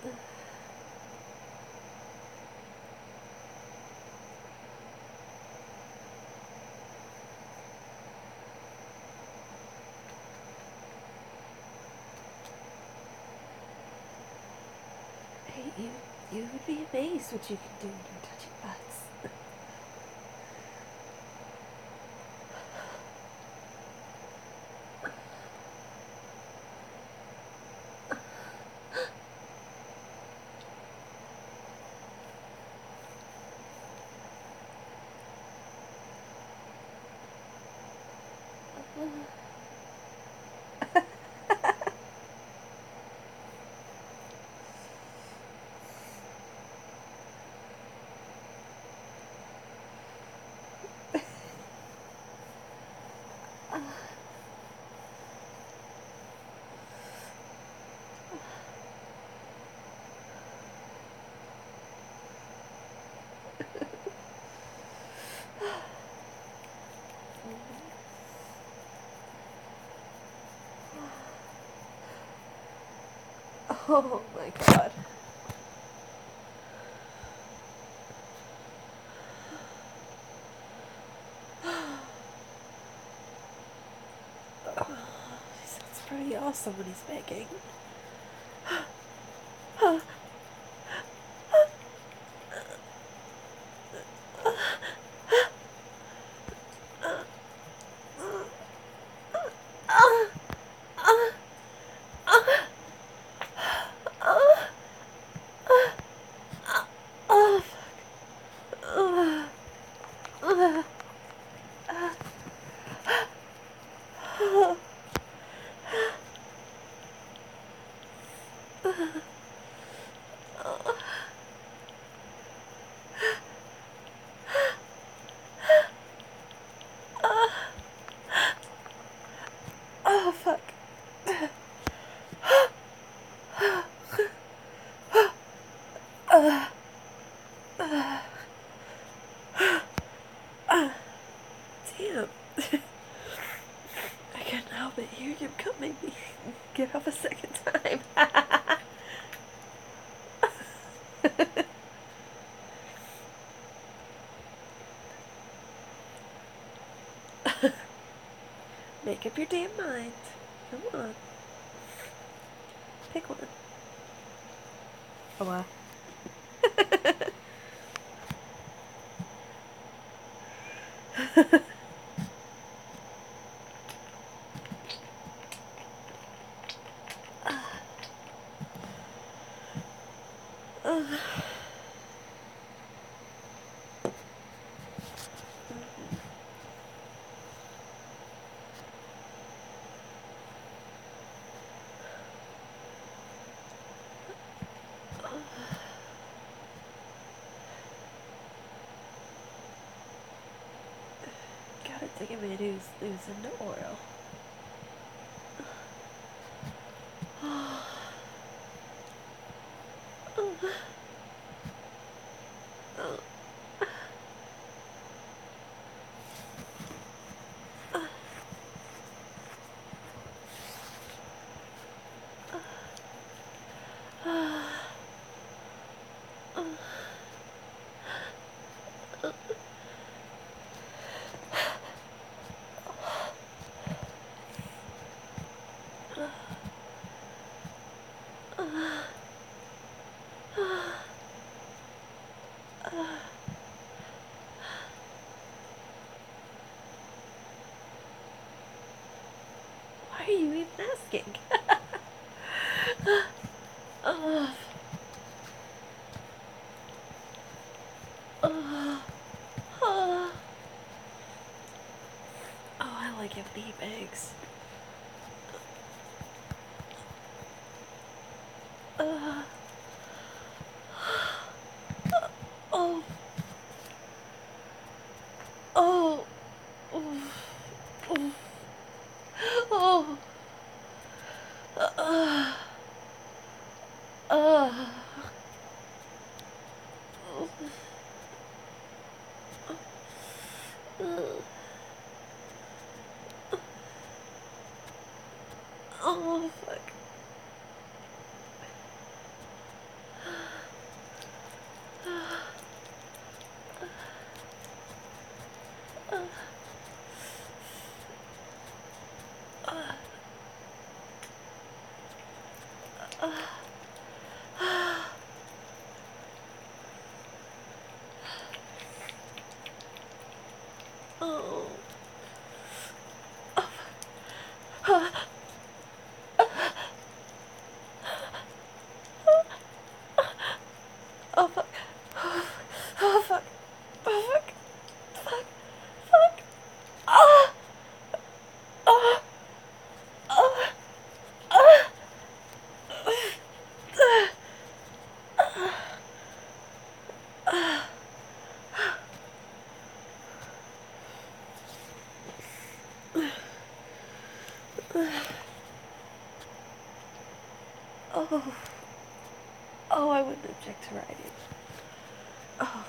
Hey, you would be amazed what you can do when you're touching butts. Oh my god. He sounds pretty awesome when he's making. Oh fuck. Damn. I can't help but hear you coming. Get off a second time. Make up your damn mind. Come on. Pick one. Oh wow. Gotta take a minute who's into oral. Why are you even asking? Oh, oh, oh. Oh, I like your bee bags. Oh, oh, oh, oh, oh, oh, fuck. Oh. Oh, I wouldn't object to riding. Oh.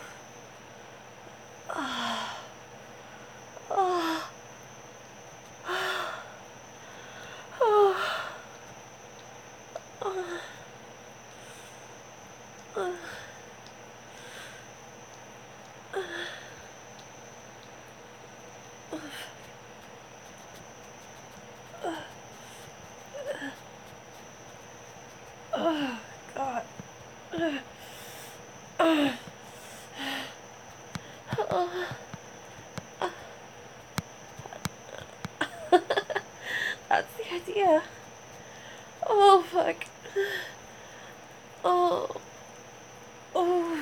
Oh. Oh. Oh. Oh. Oh. Oh, God. Oh. That's the idea. Oh, fuck. Oh. Oh.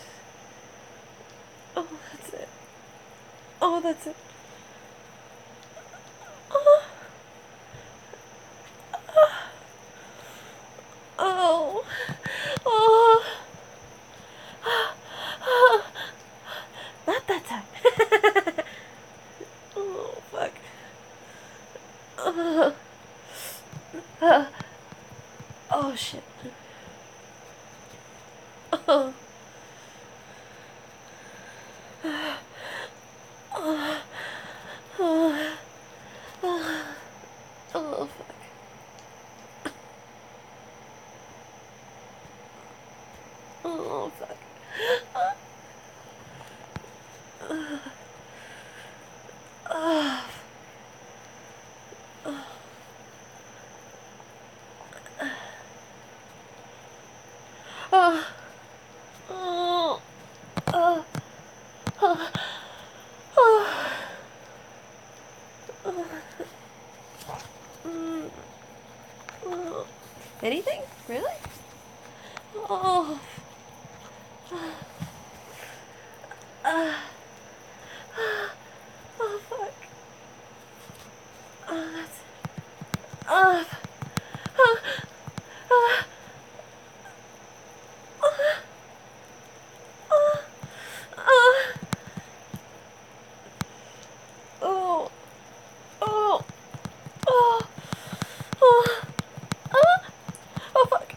Oh, that's it. Oh, that's it. Oh. Oh. Oh. Oh. Not that time. Oh, fuck. Oh. Oh, shit. Oh. Oh. Oh. Oh. Oh, fuck. Oh, fuck. Oh. Oh. Oh. Oh. Oh. Oh. Mm. Oh. Anything? Really? Oh. Uh. Oh, fuck. Oh, that's... Oh. Oh. Oh. Oh. Oh. Oh. Oh. Oh. Oh. Oh. Oh, fuck.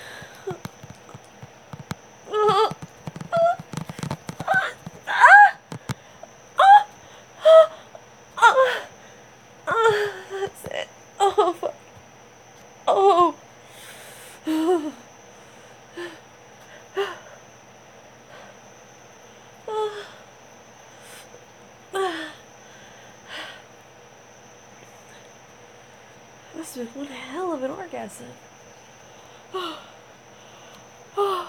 Oh. Oh. Ah. Ah. Ah. Ah. Ah. That's it. Oh, fuck. Oh. Oh. Oh. Must have been one hell of an orgasm. Oh. Oh.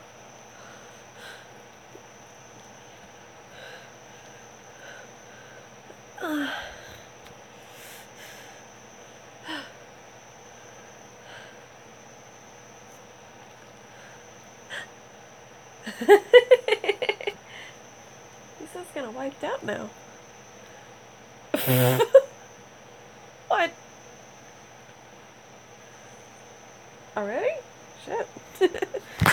He says it's gonna wiped out now. What? Already? Shit.